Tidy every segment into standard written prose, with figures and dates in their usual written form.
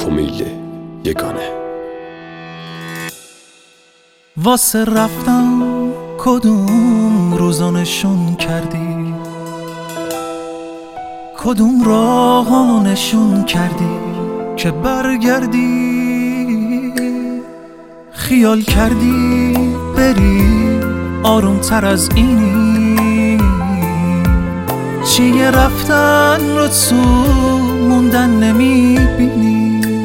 امیل یگانه. واسه رفتم کدوم روزا نشون کردی، کدوم راهو نشون کردی که برگردی. خیال کردی بری آرومتر از اینی، چیه رفتن رو تو موندن نمیبینی.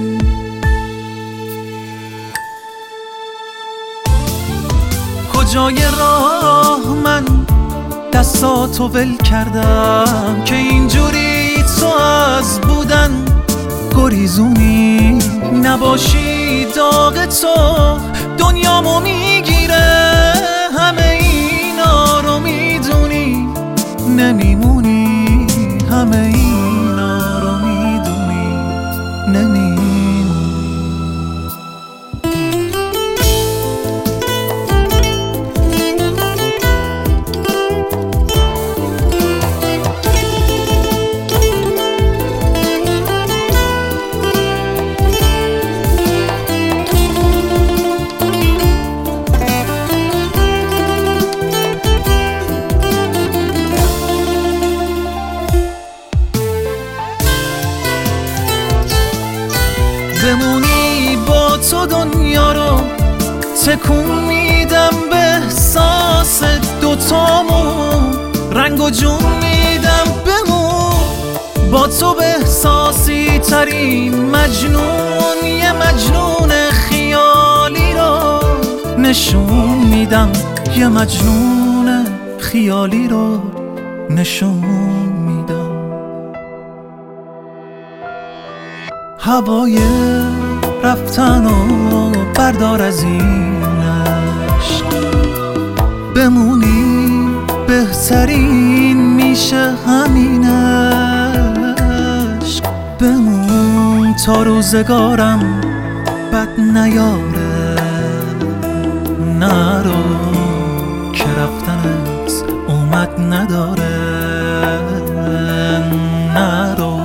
کجای راه من دستاتو ول کردم که اینجوری تو از بودن گریزونی. نباشی داغ تو دنیامو میگیره، همه اینا رو میدونی نمیمونی، همه اینا رو میدونی نمیمونی. بمونی با تو دنیا رو تکون میدم، به احساس دوتامون رنگ و جون میدم. بمون با تو به احساسی ترین مجنون، یه مجنون خیالی رو نشون میدم، یه مجنون خیالی رو نشون میدم. هوای رفتن و بردار از این عشق، بمونی بهترین میشه همین عشق. بمون تا روزگارم بد نیاره، نرو که رفتنت اومد نداره. نرو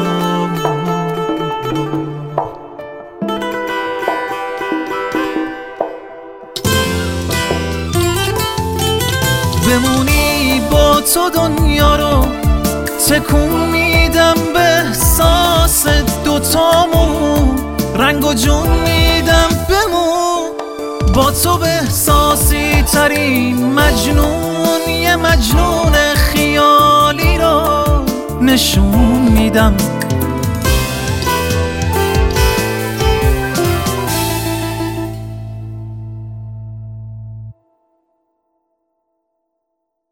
بمونی با تو دنیا رو تکون میدم، به احساس دوتامون رنگ و جون میدم. بمون با تو به احساسی ترین مجنون، یه مجنون خیالی رو نشون میدم،